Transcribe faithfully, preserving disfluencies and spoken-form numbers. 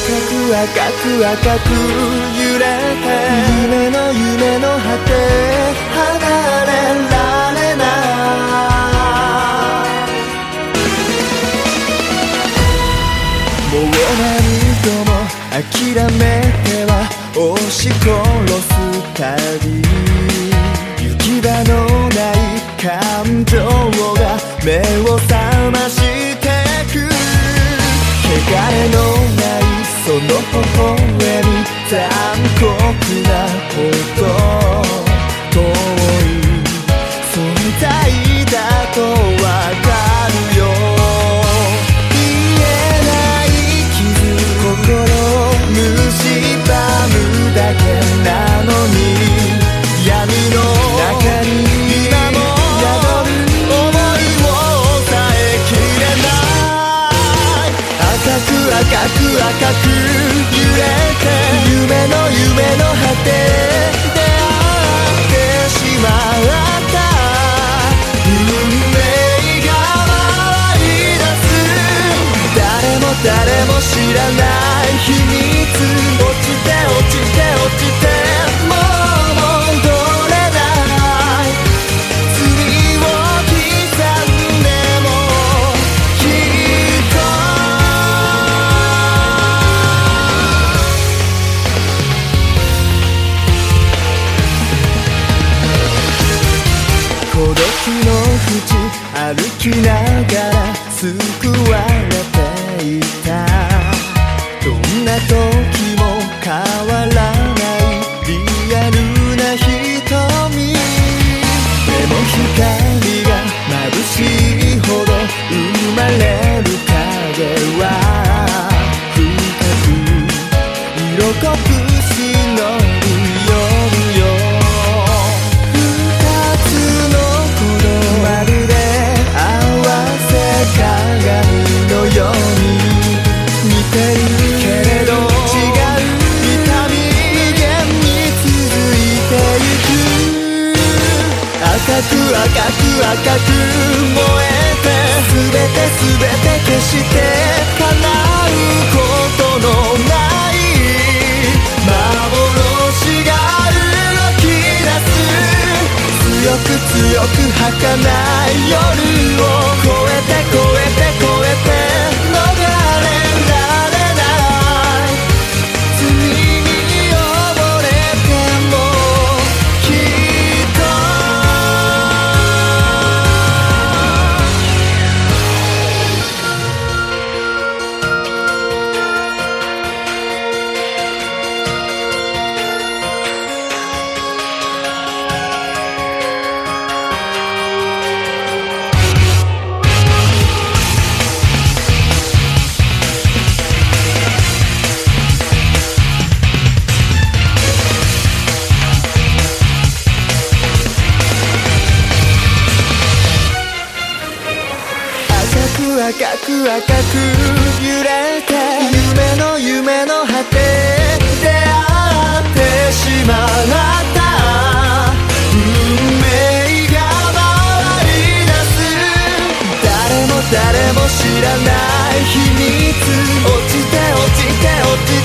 く赤く赤く揺れて夢の夢の果て離れられないもう何度も諦めては押し殺す旅行き場のない感情が目を覚ましてく汚れのないその微笑み残酷なほど遠い存在だとわかるよ言えない傷心を蝕むだけなのに闇の中に今も宿る想いを抑えきれない赤く赤く赤く揺れて夢の夢の果て出会ってしまった運命が回り出す誰も誰も知らない秘密落ちて落ちて落ちてもう戻れない罪を刻んでもきっと孤独の淵歩きながら救われていたどんな時も変わらないリアルな瞳でも光が眩しいほど生まれる影は深く色濃く忍ぶ夜よ二つの鼓動まるで合わせ鏡のように似てるけれど違う痛み無限に続いてゆく赤く赤く赤く燃えて全て全て消して叶うことのない幻が動き出す強く強く儚い夜を越えて越えて越えて逃れられない罪に溺れてもきっと赤く赤く揺れて夢の夢の果て出会ってしまった運命が回り出す誰も誰も知らない秘密落ちて落ちて落ちて